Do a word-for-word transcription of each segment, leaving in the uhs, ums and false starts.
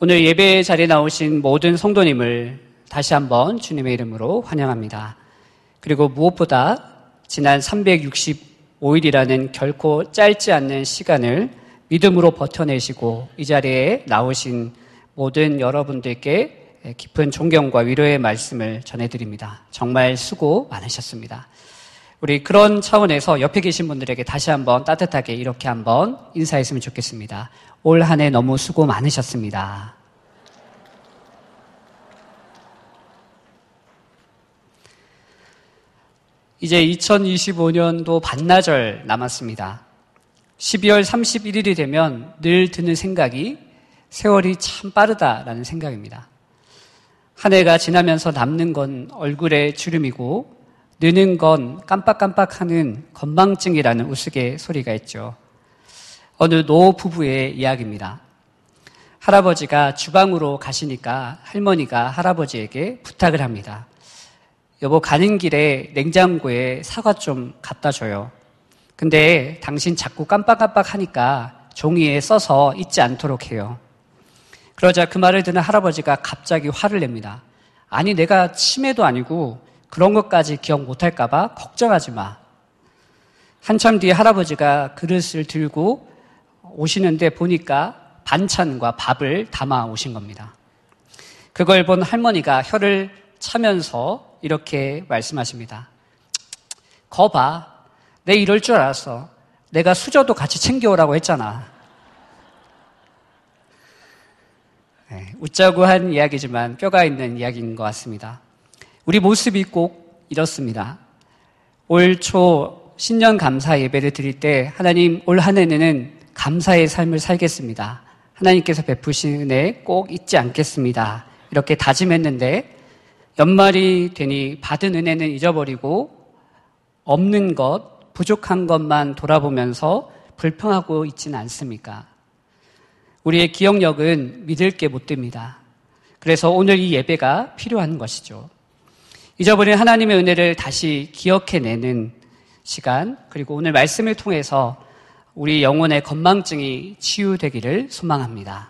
오늘 예배 자리에 나오신 모든 성도님을 다시 한번 주님의 이름으로 환영합니다. 그리고 무엇보다 지난 삼백육십오 일이라는 결코 짧지 않는 시간을 믿음으로 버텨내시고 이 자리에 나오신 모든 여러분들께 깊은 존경과 위로의 말씀을 전해드립니다. 정말 수고 많으셨습니다. 우리 그런 차원에서 옆에 계신 분들에게 다시 한번 따뜻하게 이렇게 한번 인사했으면 좋겠습니다. 올 한 해 너무 수고 많으셨습니다. 이제 이천이십오 년도 반나절 남았습니다. 십이월 삼십일 일이 되면 늘 드는 생각이 세월이 참 빠르다라는 생각입니다. 한 해가 지나면서 남는 건 얼굴의 주름이고 느는 건 깜빡깜빡하는 건망증이라는 우스갯소리가 있죠. 어느 노 부부의 이야기입니다. 할아버지가 주방으로 가시니까 할머니가 할아버지에게 부탁을 합니다. 여보, 가는 길에 냉장고에 사과 좀 갖다 줘요. 근데 당신 자꾸 깜빡깜빡하니까 종이에 써서 잊지 않도록 해요. 그러자 그 말을 듣는 할아버지가 갑자기 화를 냅니다. 아니, 내가 치매도 아니고 그런 것까지 기억 못할까 봐 걱정하지 마. 한참 뒤에 할아버지가 그릇을 들고 오시는데 보니까 반찬과 밥을 담아 오신 겁니다. 그걸 본 할머니가 혀를 차면서 이렇게 말씀하십니다. 거 봐. 내 이럴 줄 알았어. 내가 수저도 같이 챙겨오라고 했잖아. 네, 웃자고 한 이야기지만 뼈가 있는 이야기인 것 같습니다. 우리 모습이 꼭 이렇습니다. 올 초 신년 감사 예배를 드릴 때 하나님 올 한 해는 감사의 삶을 살겠습니다. 하나님께서 베푸신 은혜 꼭 잊지 않겠습니다. 이렇게 다짐했는데 연말이 되니 받은 은혜는 잊어버리고 없는 것, 부족한 것만 돌아보면서 불평하고 있지는 않습니까? 우리의 기억력은 믿을 게 못 됩니다. 그래서 오늘 이 예배가 필요한 것이죠. 잊어버린 하나님의 은혜를 다시 기억해내는 시간, 그리고 오늘 말씀을 통해서 우리 영혼의 건망증이 치유되기를 소망합니다.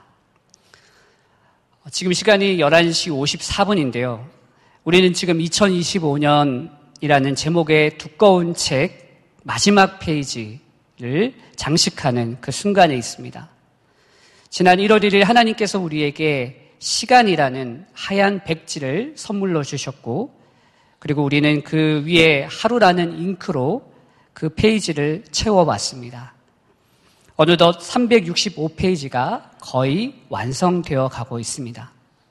지금 시간이 열한 시 오십사 분인데요. 우리는 지금 이천이십오 년이라는 제목의 두꺼운 책 마지막 페이지를 장식하는 그 순간에 있습니다. 지난 일월 일 일 하나님께서 우리에게 시간이라는 하얀 백지를 선물로 주셨고, 그리고 우리는 그 위에 하루라는 잉크로 그 페이지를 채워봤습니다. 어느덧 삼백육십오 페이지가 거의 완성되어 가고 있습니다.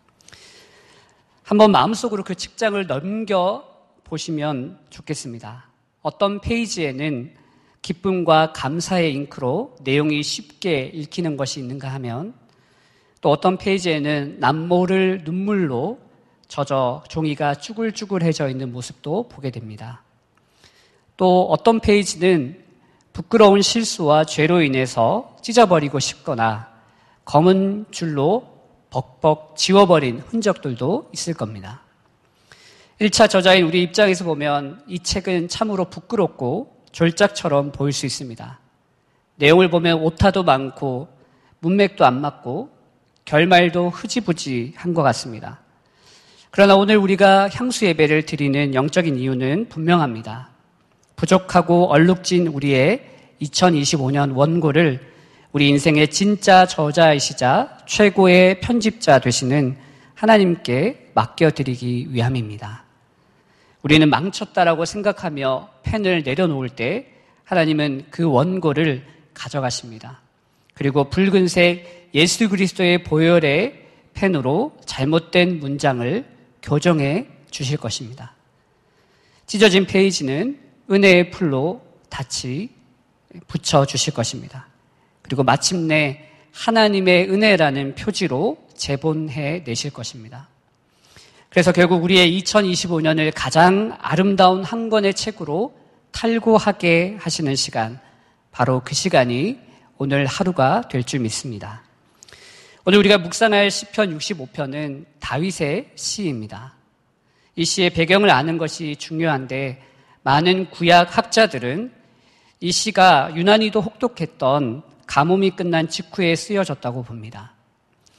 한번 마음속으로 그 책장을 넘겨보시면 좋겠습니다. 어떤 페이지에는 기쁨과 감사의 잉크로 내용이 쉽게 읽히는 것이 있는가 하면, 또 어떤 페이지에는 남모를 눈물로 젖어 종이가 쭈글쭈글해져 있는 모습도 보게 됩니다. 또 어떤 페이지는 부끄러운 실수와 죄로 인해서 찢어버리고 싶거나 검은 줄로 벅벅 지워버린 흔적들도 있을 겁니다. 일 차 저자인 우리 입장에서 보면 이 책은 참으로 부끄럽고 졸작처럼 보일 수 있습니다. 내용을 보면 오타도 많고 문맥도 안 맞고 결말도 흐지부지한 것 같습니다. 그러나 오늘 우리가 향수 예배를 드리는 영적인 이유는 분명합니다. 부족하고 얼룩진 우리의 이천이십오 년 원고를 우리 인생의 진짜 저자이시자 최고의 편집자 되시는 하나님께 맡겨드리기 위함입니다. 우리는 망쳤다라고 생각하며 펜을 내려놓을 때 하나님은 그 원고를 가져가십니다. 그리고 붉은색 예수 그리스도의 보혈의 펜으로 잘못된 문장을 교정해 주실 것입니다. 찢어진 페이지는 은혜의 풀로 다시 붙여 주실 것입니다. 그리고 마침내 하나님의 은혜라는 표지로 재본해 내실 것입니다. 그래서 결국 우리의 이천이십오 년을 가장 아름다운 한 권의 책으로 탈고하게 하시는 시간, 바로 그 시간이 오늘 하루가 될 줄 믿습니다. 오늘 우리가 묵상할 시편 육십오 편은 다윗의 시입니다. 이 시의 배경을 아는 것이 중요한데 많은 구약 학자들은 이 시가 유난히도 혹독했던 가뭄이 끝난 직후에 쓰여졌다고 봅니다.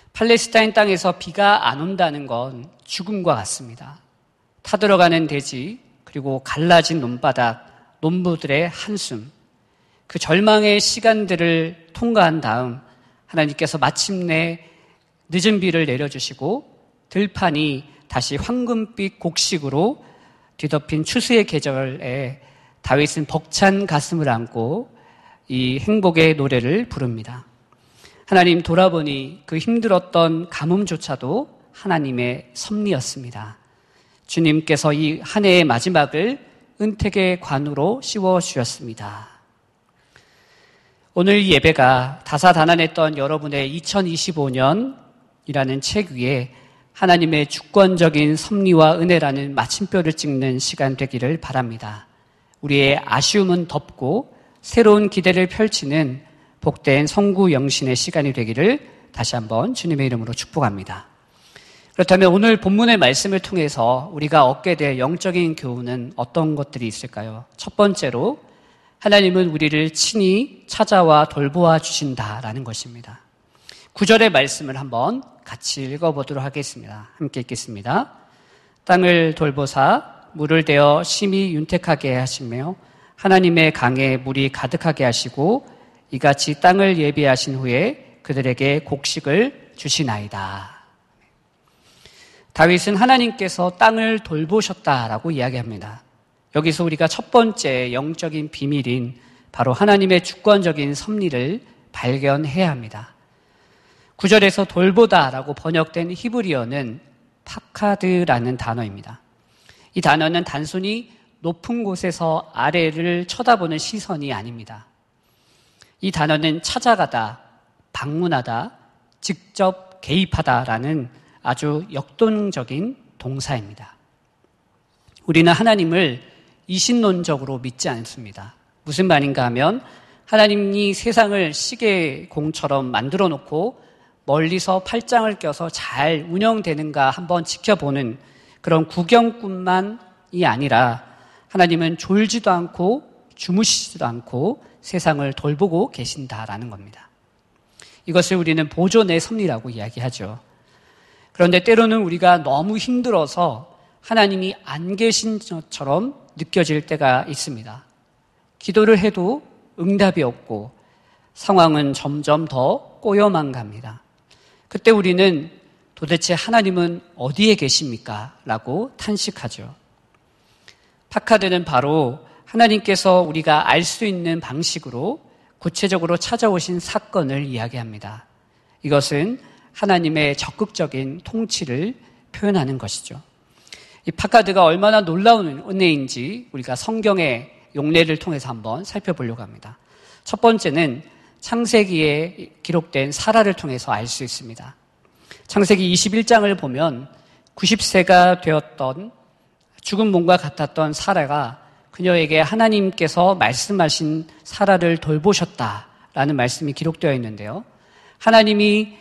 팔레스타인 땅에서 비가 안 온다는 건 죽음과 같습니다. 타들어가는 대지, 그리고 갈라진 논바닥, 농부들의 한숨, 그 절망의 시간들을 통과한 다음 하나님께서 마침내 늦은 비를 내려주시고 들판이 다시 황금빛 곡식으로 뒤덮인 추수의 계절에 다윗은 벅찬 가슴을 안고 이 행복의 노래를 부릅니다. 하나님 돌아보니 그 힘들었던 가뭄조차도 하나님의 섭리였습니다. 주님께서 이 한 해의 마지막을 은택의 관으로 씌워주셨습니다. 오늘 이 예배가 다사다난했던 여러분의 이천이십오 년이라는 책 위에 하나님의 주권적인 섭리와 은혜라는 마침표를 찍는 시간 되기를 바랍니다. 우리의 아쉬움은 덮고 새로운 기대를 펼치는 복된 성구 영신의 시간이 되기를 다시 한번 주님의 이름으로 축복합니다. 그렇다면 오늘 본문의 말씀을 통해서 우리가 얻게 될 영적인 교훈은 어떤 것들이 있을까요? 첫 번째로 하나님은 우리를 친히 찾아와 돌보아 주신다라는 것입니다. 구절의 말씀을 한번 같이 읽어보도록 하겠습니다. 함께 읽겠습니다. 땅을 돌보사 물을 대어 심히 윤택하게 하시며 하나님의 강에 물이 가득하게 하시고 이같이 땅을 예비하신 후에 그들에게 곡식을 주시나이다. 다윗은 하나님께서 땅을 돌보셨다라고 이야기합니다. 여기서 우리가 첫 번째 영적인 비밀인 바로 하나님의 주권적인 섭리를 발견해야 합니다. 구절에서 돌보다라고 번역된 히브리어는 파카드라는 단어입니다. 이 단어는 단순히 높은 곳에서 아래를 쳐다보는 시선이 아닙니다. 이 단어는 찾아가다, 방문하다, 직접 개입하다라는 아주 역동적인 동사입니다. 우리는 하나님을 이신론적으로 믿지 않습니다. 무슨 말인가 하면 하나님이 세상을 시계공처럼 만들어 놓고 멀리서 팔짱을 껴서 잘 운영되는가 한번 지켜보는 그런 구경꾼만이 아니라 하나님은 졸지도 않고 주무시지도 않고 세상을 돌보고 계신다라는 겁니다. 이것을 우리는 보존의 섭리라고 이야기하죠. 그런데 때로는 우리가 너무 힘들어서 하나님이 안 계신 것처럼 느껴질 때가 있습니다. 기도를 해도 응답이 없고 상황은 점점 더 꼬여만 갑니다. 그때 우리는 도대체 하나님은 어디에 계십니까? 라고 탄식하죠. 파카드는 바로 하나님께서 우리가 알 수 있는 방식으로 구체적으로 찾아오신 사건을 이야기합니다. 이것은 하나님의 적극적인 통치를 표현하는 것이죠. 이 파카드가 얼마나 놀라운 은혜인지 우리가 성경의 용례를 통해서 한번 살펴보려고 합니다. 첫 번째는 창세기에 기록된 사라를 통해서 알 수 있습니다. 창세기 이십일 장을 보면 구십 세가 되었던 죽은 몸과 같았던 사라가 그녀에게 하나님께서 말씀하신 사라를 돌보셨다라는 말씀이 기록되어 있는데요. 하나님이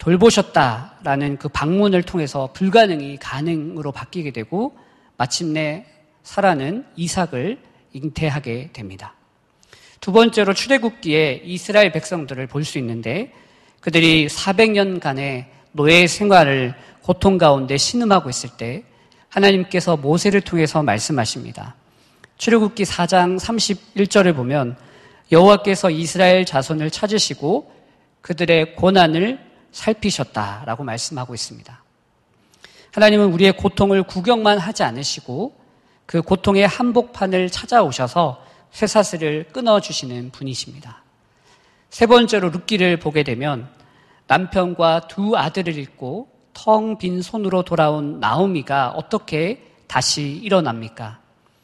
돌보셨다라는 그 방문을 통해서 불가능이 가능으로 바뀌게 되고 마침내 사라는 이삭을 잉태하게 됩니다. 두 번째로 출애굽기에 이스라엘 백성들을 볼 수 있는데 그들이 사백 년간의 노예 생활을 고통 가운데 신음하고 있을 때 하나님께서 모세를 통해서 말씀하십니다. 출애굽기 사 장 삼십일 절을 보면 여호와께서 이스라엘 자손을 찾으시고 그들의 고난을 살피셨다라고 말씀하고 있습니다. 하나님은 우리의 고통을 구경만 하지 않으시고 그 고통의 한복판을 찾아오셔서 쇠사슬을 끊어주시는 분이십니다. 세 번째로 룻기를 보게 되면 남편과 두 아들을 잃고 텅 빈 손으로 돌아온 나오미가 어떻게 다시 일어납니까?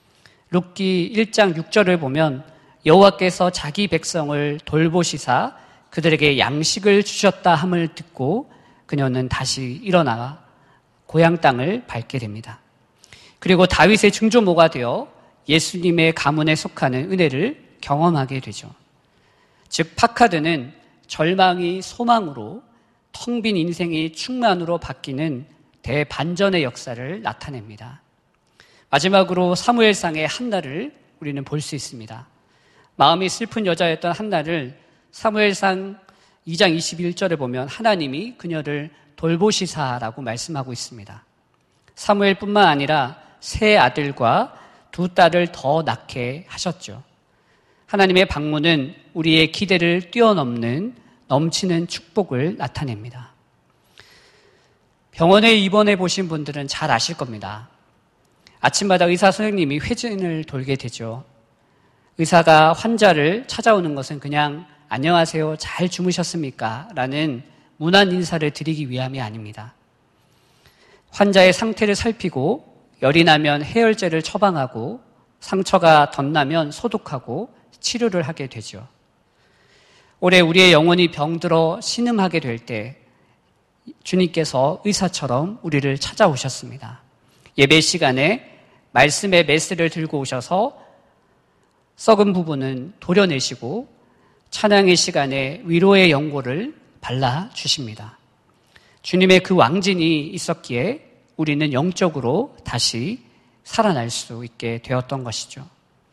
룻기 일 장 육 절을 보면 여호와께서 자기 백성을 돌보시사 그들에게 양식을 주셨다 함을 듣고 그녀는 다시 일어나 고향 땅을 밟게 됩니다. 그리고 다윗의 증조모가 되어 예수님의 가문에 속하는 은혜를 경험하게 되죠. 즉 파카드는 절망이 소망으로 텅 빈 인생이 충만으로 바뀌는 대반전의 역사를 나타냅니다. 마지막으로 사무엘상의 한나를 우리는 볼 수 있습니다. 마음이 슬픈 여자였던 한나를 사무엘상 이 장 이십일 절에 보면 하나님이 그녀를 돌보시사라고 말씀하고 있습니다. 사무엘뿐만 아니라 세 아들과 두 딸을 더 낳게 하셨죠. 하나님의 방문은 우리의 기대를 뛰어넘는 넘치는 축복을 나타냅니다. 병원에 입원해 보신 분들은 잘 아실 겁니다. 아침마다 의사 선생님이 회진을 돌게 되죠. 의사가 환자를 찾아오는 것은 그냥 안녕하세요, 잘 주무셨습니까? 라는 무난 인사를 드리기 위함이 아닙니다. 환자의 상태를 살피고 열이 나면 해열제를 처방하고 상처가 덧나면 소독하고 치료를 하게 되죠. 올해 우리의 영혼이 병들어 신음하게 될 때 주님께서 의사처럼 우리를 찾아오셨습니다. 예배 시간에 말씀의 메스를 들고 오셔서 썩은 부분은 도려내시고 찬양의 시간에 위로의 연고를 발라주십니다. 주님의 그 왕진이 있었기에 우리는 영적으로 다시 살아날 수 있게 되었던 것이죠.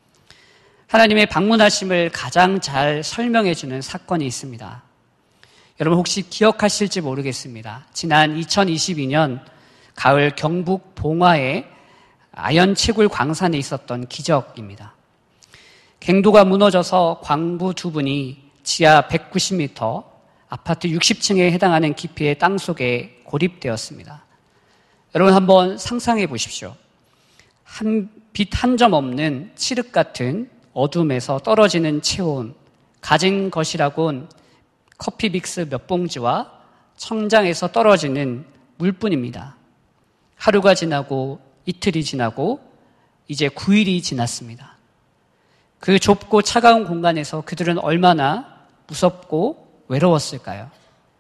하나님의 방문하심을 가장 잘 설명해주는 사건이 있습니다. 여러분 혹시 기억하실지 모르겠습니다. 지난 이천이십이 년 가을 경북 봉화의 아연채굴 광산에 있었던 기적입니다. 갱도가 무너져서 광부 두 분이 지하 백구십 미터 아파트 육십 층에 해당하는 깊이의 땅속에 고립되었습니다. 여러분 한번 상상해 보십시오. 한, 빛 한 점 없는 칠흑 같은 어둠에서 떨어지는 체온, 가진 것이라곤 커피 믹스 몇 봉지와 천장에서 떨어지는 물뿐입니다. 하루가 지나고 이틀이 지나고 이제 구 일이 지났습니다. 그 좁고 차가운 공간에서 그들은 얼마나 무섭고 외로웠을까요?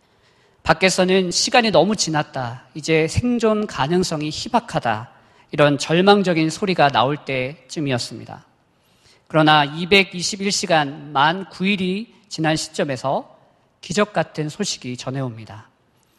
밖에서는 시간이 너무 지났다, 이제 생존 가능성이 희박하다, 이런 절망적인 소리가 나올 때쯤이었습니다. 그러나 이백이십일 시간 만 구 일이 지난 시점에서 기적 같은 소식이 전해옵니다.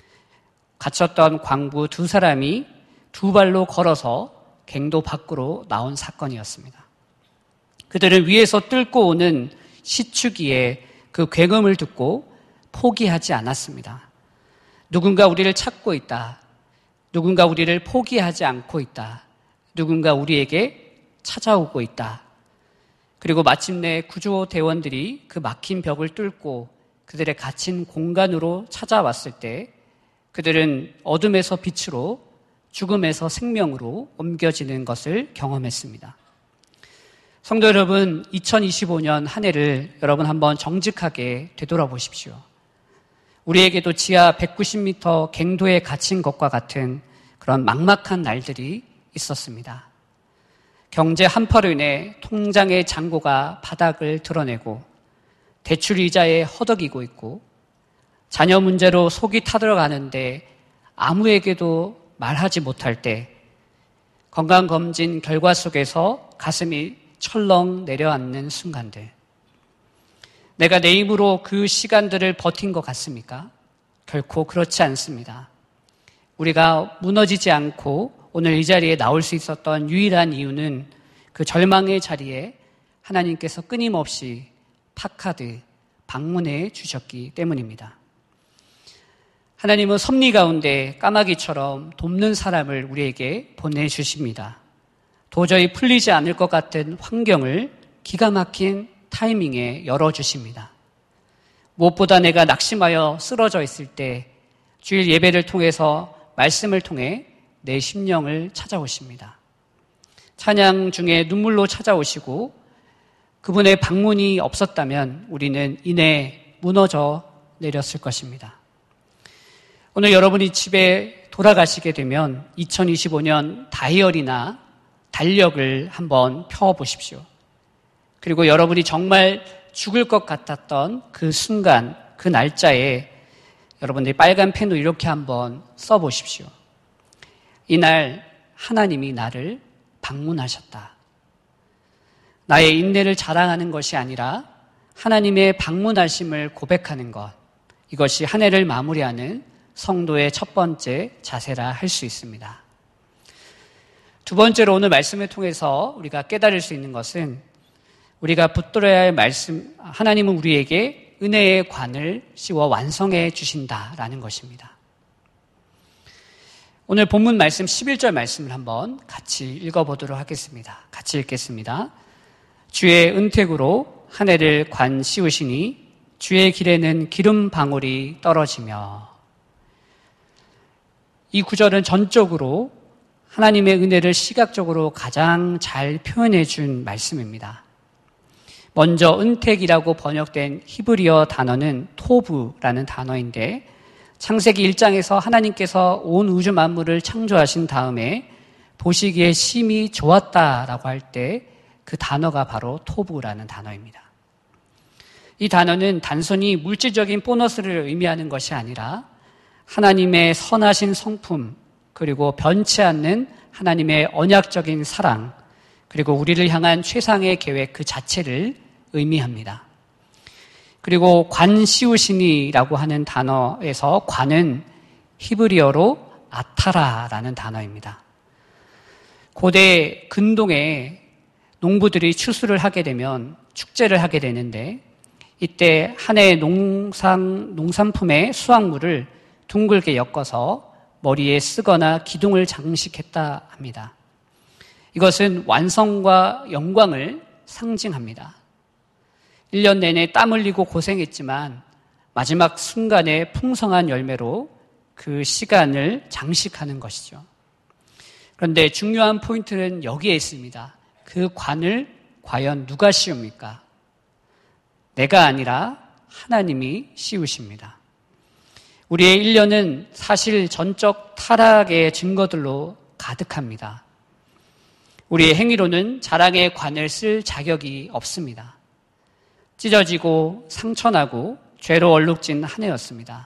갇혔던 광부 두 사람이 두 발로 걸어서 갱도 밖으로 나온 사건이었습니다. 그들은 위에서 뚫고 오는 시추기에 그 굉음을 듣고 포기하지 않았습니다. 누군가 우리를 찾고 있다. 누군가 우리를 포기하지 않고 있다. 누군가 우리에게 찾아오고 있다. 그리고 마침내 구조대원들이 그 막힌 벽을 뚫고 그들의 갇힌 공간으로 찾아왔을 때 그들은 어둠에서 빛으로, 죽음에서 생명으로 옮겨지는 것을 경험했습니다. 성도 여러분, 이천이십오 년 한 해를 여러분 한번 정직하게 되돌아보십시오. 우리에게도 지하 백구십 미터 갱도에 갇힌 것과 같은 그런 막막한 날들이 있었습니다. 경제 한파로 인해 통장의 잔고가 바닥을 드러내고 대출 이자에 허덕이고 있고 자녀 문제로 속이 타들어가는데 아무에게도 말하지 못할 때 건강검진 결과 속에서 가슴이 철렁 내려앉는 순간들, 내가 내 힘으로 그 시간들을 버틴 것 같습니까? 결코 그렇지 않습니다. 우리가 무너지지 않고 오늘 이 자리에 나올 수 있었던 유일한 이유는 그 절망의 자리에 하나님께서 끊임없이 파카드, 방문해 주셨기 때문입니다. 하나님은 섭리 가운데 까마귀처럼 돕는 사람을 우리에게 보내주십니다. 도저히 풀리지 않을 것 같은 환경을 기가 막힌 타이밍에 열어주십니다. 무엇보다 내가 낙심하여 쓰러져 있을 때 주일 예배를 통해서 말씀을 통해 내 심령을 찾아오십니다. 찬양 중에 눈물로 찾아오시고 그분의 방문이 없었다면 우리는 이내 무너져 내렸을 것입니다. 오늘 여러분이 집에 돌아가시게 되면 이천이십오 년 다이어리나 달력을 한번 펴보십시오. 그리고 여러분이 정말 죽을 것 같았던 그 순간, 그 날짜에 여러분들이 빨간 펜으로 이렇게 한번 써보십시오. 이날 하나님이 나를 방문하셨다. 나의 인내를 자랑하는 것이 아니라 하나님의 방문하심을 고백하는 것, 이것이 한 해를 마무리하는 성도의 첫 번째 자세라 할 수 있습니다. 두 번째로 오늘 말씀을 통해서 우리가 깨달을 수 있는 것은 우리가 붙들어야 할 말씀, 하나님은 우리에게 은혜의 관을 씌워 완성해 주신다라는 것입니다. 오늘 본문 말씀 십일 절 말씀을 한번 같이 읽어보도록 하겠습니다. 같이 읽겠습니다. 주의 은택으로 한 해를 관 씌우시니 주의 길에는 기름 방울이 떨어지며. 이 구절은 전적으로 하나님의 은혜를 시각적으로 가장 잘 표현해 준 말씀입니다. 먼저 은택이라고 번역된 히브리어 단어는 토브라는 단어인데 창세기 일 장에서 하나님께서 온 우주 만물을 창조하신 다음에 보시기에 심히 좋았다라고 할 때 그 단어가 바로 토브라는 단어입니다. 이 단어는 단순히 물질적인 보너스를 의미하는 것이 아니라 하나님의 선하신 성품, 그리고 변치 않는 하나님의 언약적인 사랑, 그리고 우리를 향한 최상의 계획 그 자체를 의미합니다. 그리고 관 씌우시니라고 하는 단어에서 관은 히브리어로 아타라라는 단어입니다. 고대 근동에 농부들이 추수를 하게 되면 축제를 하게 되는데 이때 한 해 농상, 농산품의 수확물을 둥글게 엮어서 머리에 쓰거나 기둥을 장식했다 합니다. 이것은 완성과 영광을 상징합니다. 일 년 내내 땀 흘리고 고생했지만 마지막 순간에 풍성한 열매로 그 시간을 장식하는 것이죠. 그런데 중요한 포인트는 여기에 있습니다. 그 관을 과연 누가 씌웁니까? 내가 아니라 하나님이 씌우십니다. 우리의 일 년은 사실 전적 타락의 증거들로 가득합니다. 우리의 행위로는 자랑의 관을 쓸 자격이 없습니다. 찢어지고 상처나고 죄로 얼룩진 한 해였습니다.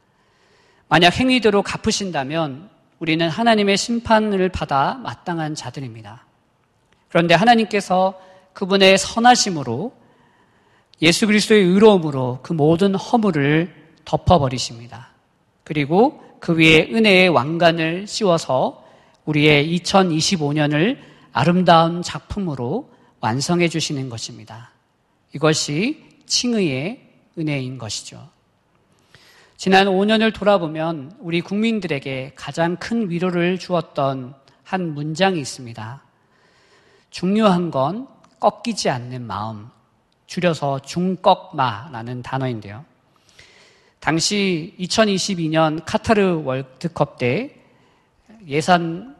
만약 행위대로 갚으신다면 우리는 하나님의 심판을 받아 마땅한 자들입니다. 그런데 하나님께서 그분의 선하심으로 예수 그리스도의 의로움으로 그 모든 허물을 덮어버리십니다. 그리고 그 위에 은혜의 왕관을 씌워서 우리의 이천이십오 년을 아름다운 작품으로 완성해 주시는 것입니다. 이것이 칭의의 은혜인 것이죠. 지난 오 년을 돌아보면 우리 국민들에게 가장 큰 위로를 주었던 한 문장이 있습니다. 중요한 건 꺾이지 않는 마음, 줄여서 중꺾마라는 단어인데요. 당시 이천이십이 년 카타르 월드컵 때 예선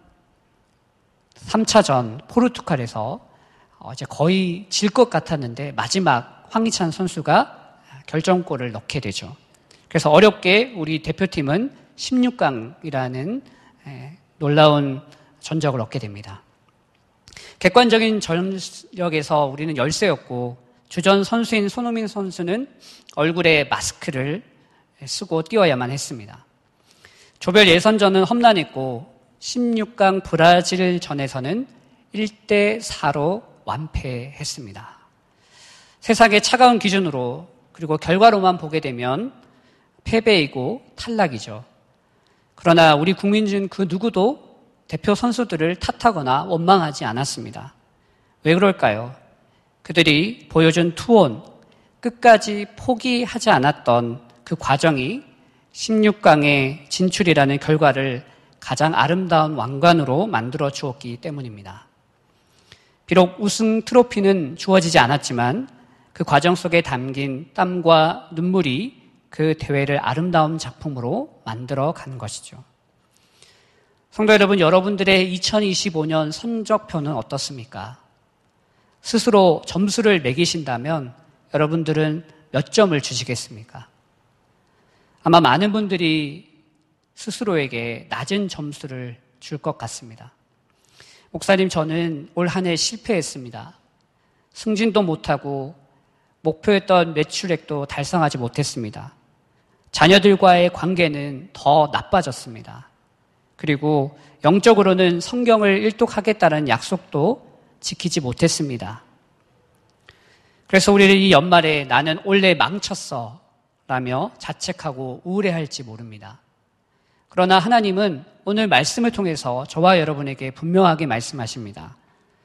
삼 차전 포르투갈에서 이제 거의 질 것 같았는데 마지막 황희찬 선수가 결정골을 넣게 되죠. 그래서 어렵게 우리 대표팀은 십육 강이라는 놀라운 전적을 얻게 됩니다. 객관적인 전력에서 우리는 열세였고 주전 선수인 손흥민 선수는 얼굴에 마스크를 쓰고 뛰어야만 했습니다. 조별 예선전은 험난했고 십육 강 브라질전에서는 일 대 사로 완패했습니다. 세상의 차가운 기준으로 그리고 결과로만 보게 되면 패배이고 탈락이죠. 그러나 우리 국민 중 그 누구도 대표 선수들을 탓하거나 원망하지 않았습니다. 왜 그럴까요? 그들이 보여준 투혼, 끝까지 포기하지 않았던 그 과정이 십육 강의 진출이라는 결과를 가장 아름다운 왕관으로 만들어 주었기 때문입니다. 비록 우승 트로피는 주어지지 않았지만 그 과정 속에 담긴 땀과 눈물이 그 대회를 아름다운 작품으로 만들어 간 것이죠. 성도 여러분, 여러분들의 이천이십오 년 성적표는 어떻습니까? 스스로 점수를 매기신다면 여러분들은 몇 점을 주시겠습니까? 아마 많은 분들이 스스로에게 낮은 점수를 줄 것 같습니다. 목사님, 저는 올 한 해 실패했습니다. 승진도 못하고 목표했던 매출액도 달성하지 못했습니다. 자녀들과의 관계는 더 나빠졌습니다. 그리고 영적으로는 성경을 일독하겠다는 약속도 지키지 못했습니다. 그래서 우리는 이 연말에 나는 올해 망쳤어 라며 자책하고 우울해할지 모릅니다. 그러나 하나님은 오늘 말씀을 통해서 저와 여러분에게 분명하게 말씀하십니다.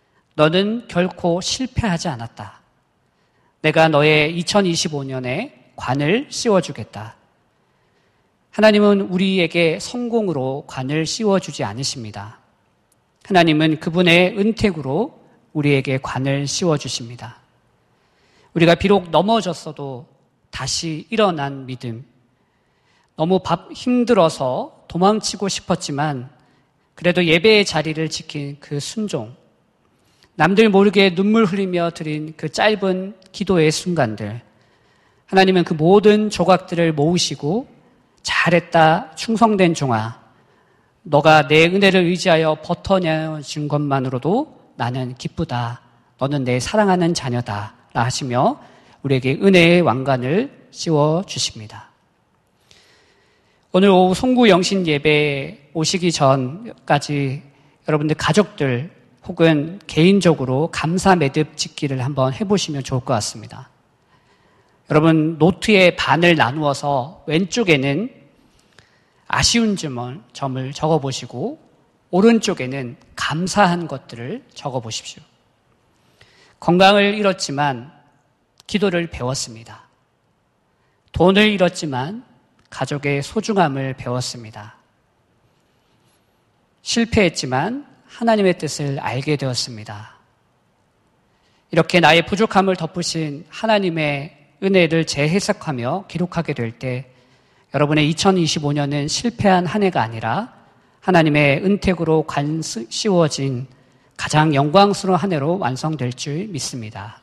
너는 결코 실패하지 않았다. 내가 너의 이천이십오 년에 관을 씌워주겠다. 하나님은 우리에게 성공으로 관을 씌워주지 않으십니다. 하나님은 그분의 은택으로 우리에게 관을 씌워주십니다. 우리가 비록 넘어졌어도 다시 일어난 믿음, 너무 밥 힘들어서 도망치고 싶었지만 그래도 예배의 자리를 지킨 그 순종, 남들 모르게 눈물 흘리며 드린 그 짧은 기도의 순간들, 하나님은 그 모든 조각들을 모으시고 잘했다, 충성된 종아, 너가 내 은혜를 의지하여 버텨내준 것만으로도 나는 기쁘다. 너는 내 사랑하는 자녀다. 라 하시며 우리에게 은혜의 왕관을 씌워주십니다. 오늘 오후 송구 영신 예배 오시기 전까지 여러분들 가족들 혹은 개인적으로 감사 매듭 짓기를 한번 해보시면 좋을 것 같습니다. 여러분 노트에 반을 나누어서 왼쪽에는 아쉬운 점을, 점을 적어보시고 오른쪽에는 감사한 것들을 적어보십시오. 건강을 잃었지만 기도를 배웠습니다. 돈을 잃었지만 가족의 소중함을 배웠습니다. 실패했지만 하나님의 뜻을 알게 되었습니다. 이렇게 나의 부족함을 덮으신 하나님의 은혜를 재해석하며 기록하게 될 때 여러분의 이천이십오 년은 실패한 한 해가 아니라 하나님의 은택으로 관 씌워진 가장 영광스러운 한 해로 완성될 줄 믿습니다.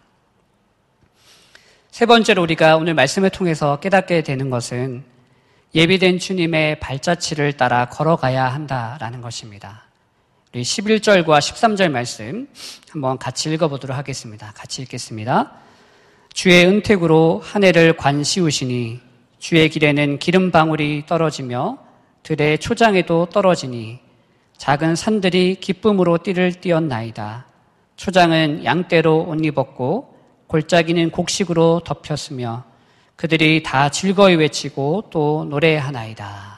세 번째로 우리가 오늘 말씀을 통해서 깨닫게 되는 것은 예비된 주님의 발자취를 따라 걸어가야 한다라는 것입니다. 우리 십일 절과 십삼 절 말씀 한번 같이 읽어보도록 하겠습니다. 같이 읽겠습니다. 주의 은택으로 한 해를 관 씌우시니 주의 길에는 기름방울이 떨어지며 들의 초장에도 떨어지니 작은 산들이 기쁨으로 띠를 띄었나이다. 초장은 양떼로 옷 입었고 골짜기는 곡식으로 덮였으며 그들이 다 즐거이 외치고 또 노래하나이다.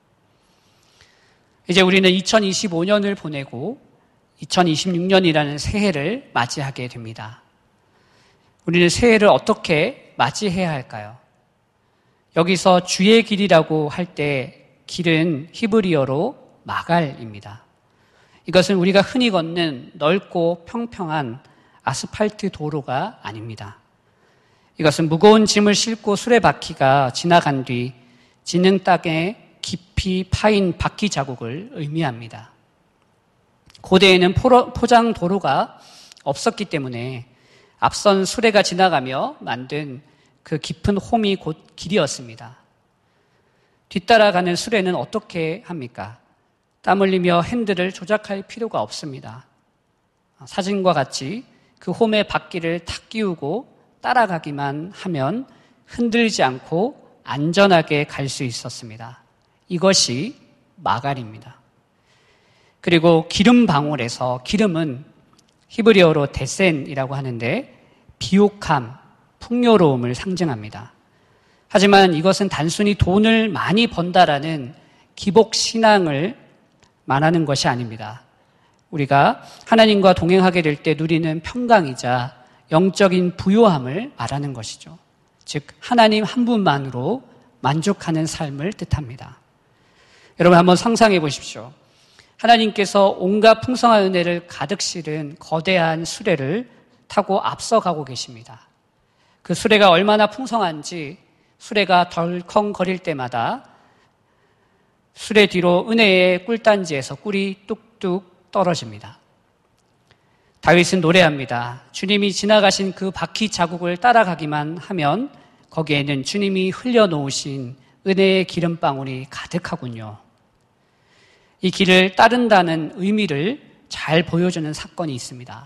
이제 우리는 이천이십오 년을 보내고 이천이십육 년이라는 새해를 맞이하게 됩니다. 우리는 새해를 어떻게 맞이해야 할까요? 여기서 주의 길이라고 할 때 길은 히브리어로 마갈입니다. 이것은 우리가 흔히 걷는 넓고 평평한 아스팔트 도로가 아닙니다. 이것은 무거운 짐을 싣고 수레바퀴가 지나간 뒤 지능 땅에 깊이 파인 바퀴 자국을 의미합니다. 고대에는 포장 도로가 없었기 때문에 앞선 수레가 지나가며 만든 그 깊은 홈이 곧 길이었습니다. 뒤따라가는 수레는 어떻게 합니까? 땀 흘리며 핸들을 조작할 필요가 없습니다. 사진과 같이 그 홈의 바퀴를 탁 끼우고 따라가기만 하면 흔들지 않고 안전하게 갈 수 있었습니다. 이것이 마갈입니다. 그리고 기름 방울에서 기름은 히브리어로 데센이라고 하는데 비옥함, 풍요로움을 상징합니다. 하지만 이것은 단순히 돈을 많이 번다라는 기복 신앙을 말하는 것이 아닙니다. 우리가 하나님과 동행하게 될 때 누리는 평강이자 영적인 부요함을 말하는 것이죠. 즉 하나님 한 분만으로 만족하는 삶을 뜻합니다. 여러분 한번 상상해 보십시오. 하나님께서 온갖 풍성한 은혜를 가득 실은 거대한 수레를 타고 앞서가고 계십니다. 그 수레가 얼마나 풍성한지 수레가 덜컹거릴 때마다 수레 뒤로 은혜의 꿀단지에서 꿀이 뚝뚝 떨어집니다. 다윗은 노래합니다. 주님이 지나가신 그 바퀴 자국을 따라가기만 하면 거기에는 주님이 흘려놓으신 은혜의 기름방울이 가득하군요. 이 길을 따른다는 의미를 잘 보여주는 사건이 있습니다.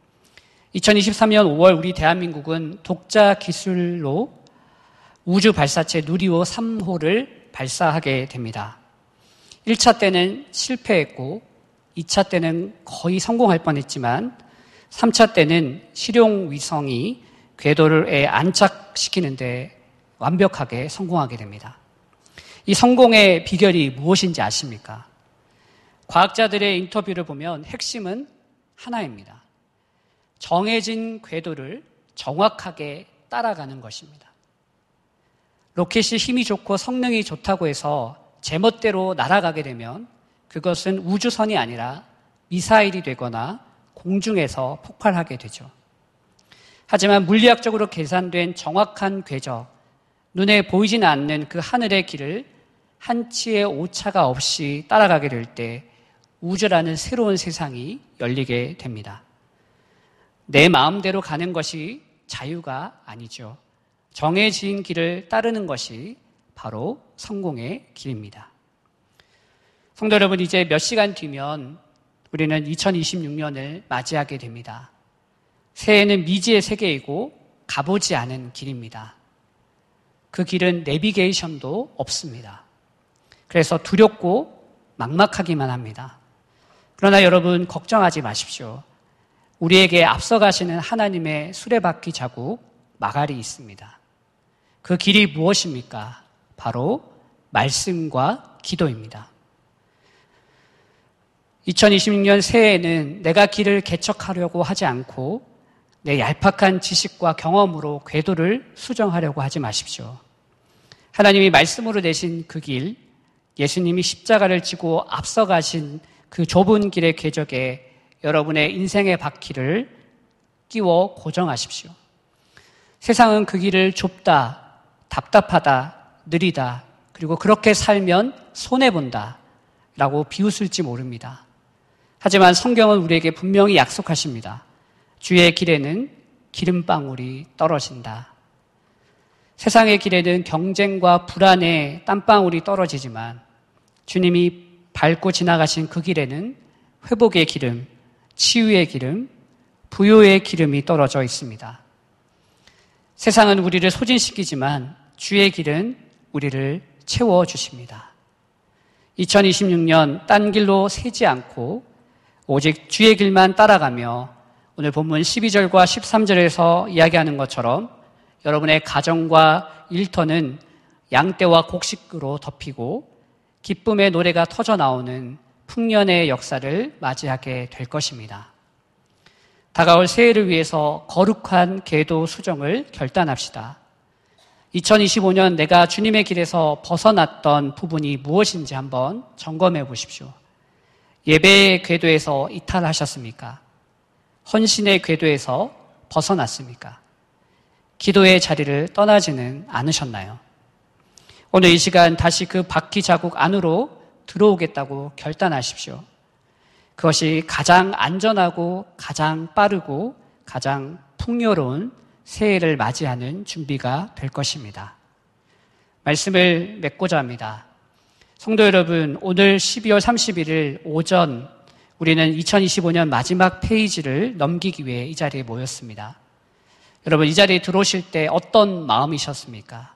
이천이십삼 년 오월 우리 대한민국은 독자 기술로 우주 발사체 누리호 삼 호를 발사하게 됩니다. 일 차 때는 실패했고 이 차 때는 거의 성공할 뻔했지만 삼 차 때는 실용 위성이 궤도에 안착시키는데 완벽하게 성공하게 됩니다. 이 성공의 비결이 무엇인지 아십니까? 과학자들의 인터뷰를 보면 핵심은 하나입니다. 정해진 궤도를 정확하게 따라가는 것입니다. 로켓이 힘이 좋고 성능이 좋다고 해서 제멋대로 날아가게 되면 그것은 우주선이 아니라 미사일이 되거나 공중에서 폭발하게 되죠. 하지만 물리학적으로 계산된 정확한 궤적, 눈에 보이지는 않는 그 하늘의 길을 한치의 오차가 없이 따라가게 될 때 우주라는 새로운 세상이 열리게 됩니다. 내 마음대로 가는 것이 자유가 아니죠. 정해진 길을 따르는 것이 바로 성공의 길입니다. 성도 여러분, 이제 몇 시간 뒤면 우리는 이천이십육 년을 맞이하게 됩니다. 새해는 미지의 세계이고 가보지 않은 길입니다. 그 길은 내비게이션도 없습니다. 그래서 두렵고 막막하기만 합니다. 그러나 여러분 걱정하지 마십시오. 우리에게 앞서가시는 하나님의 수레바퀴 자국 마갈이 있습니다. 그 길이 무엇입니까? 바로 말씀과 기도입니다. 이천이십육 년 새해에는 내가 길을 개척하려고 하지 않고 내 얄팍한 지식과 경험으로 궤도를 수정하려고 하지 마십시오. 하나님이 말씀으로 내신 그 길, 예수님이 십자가를 지고 앞서가신 그 좁은 길의 궤적에 여러분의 인생의 바퀴를 끼워 고정하십시오. 세상은 그 길을 좁다, 답답하다, 느리다, 그리고 그렇게 살면 손해본다 라고 비웃을지 모릅니다. 하지만 성경은 우리에게 분명히 약속하십니다. 주의 길에는 기름방울이 떨어진다. 세상의 길에는 경쟁과 불안의 땀방울이 떨어지지만 주님이 밟고 지나가신 그 길에는 회복의 기름, 치유의 기름, 부요의 기름이 떨어져 있습니다. 세상은 우리를 소진시키지만 주의 길은 우리를 채워주십니다. 이천이십육 년 딴 길로 새지 않고 오직 주의 길만 따라가며 오늘 본문 십이 절과 십삼 절에서 이야기하는 것처럼 여러분의 가정과 일터는 양떼와 곡식으로 덮이고 기쁨의 노래가 터져 나오는 풍년의 역사를 맞이하게 될 것입니다. 다가올 새해를 위해서 거룩한 궤도 수정을 결단합시다. 이천이십오 년 내가 주님의 길에서 벗어났던 부분이 무엇인지 한번 점검해 보십시오. 예배의 궤도에서 이탈하셨습니까? 헌신의 궤도에서 벗어났습니까? 기도의 자리를 떠나지는 않으셨나요? 오늘 이 시간 다시 그 바퀴 자국 안으로 들어오겠다고 결단하십시오. 그것이 가장 안전하고 가장 빠르고 가장 풍요로운 새해를 맞이하는 준비가 될 것입니다. 말씀을 맺고자 합니다. 성도 여러분, 오늘 십이월 삼십일일 오전 우리는 이천이십오 년 마지막 페이지를 넘기기 위해 이 자리에 모였습니다. 여러분, 이 자리에 들어오실 때 어떤 마음이셨습니까?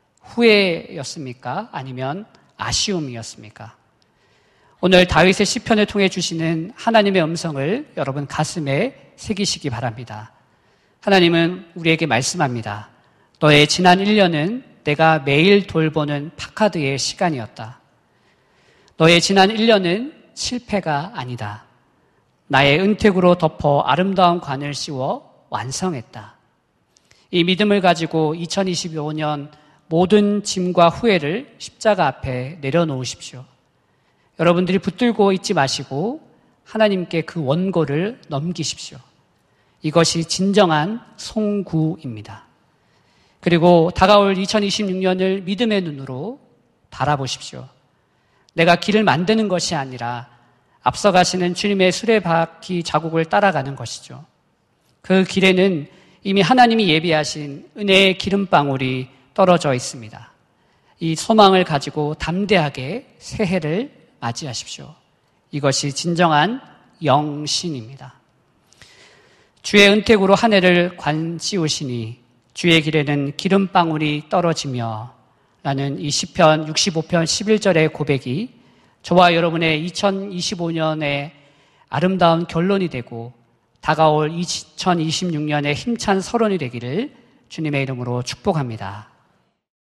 후회였습니까? 아니면 아쉬움이었습니까? 오늘 다윗의 시편을 통해 주시는 하나님의 음성을 여러분 가슴에 새기시기 바랍니다. 하나님은 우리에게 말씀합니다. 너의 지난 일 년은 내가 매일 돌보는 파카드의 시간이었다. 너의 지난 일 년은 실패가 아니다. 나의 은택으로 덮어 아름다운 관을 씌워 완성했다. 이 믿음을 가지고 이천이십오 년 모든 짐과 후회를 십자가 앞에 내려놓으십시오. 여러분들이 붙들고 있지 마시고 하나님께 그 원고를 넘기십시오. 이것이 진정한 송구입니다. 그리고 다가올 이천이십육 년을 믿음의 눈으로 바라보십시오. 내가 길을 만드는 것이 아니라 앞서가시는 주님의 수레바퀴 자국을 따라가는 것이죠. 그 길에는 이미 하나님이 예비하신 은혜의 기름방울이 떨어져 있습니다. 이 소망을 가지고 담대하게 새해를 맞이하십시오. 이것이 진정한 영신입니다. 주의 은택으로 한 해를 관씌우시니 주의 길에는 기름방울이 떨어지며 라는 이 시편 육십오 편 십일 절의 고백이 저와 여러분의 이천이십오 년의 아름다운 결론이 되고 다가올 이천이십육 년의 힘찬 서론이 되기를 주님의 이름으로 축복합니다.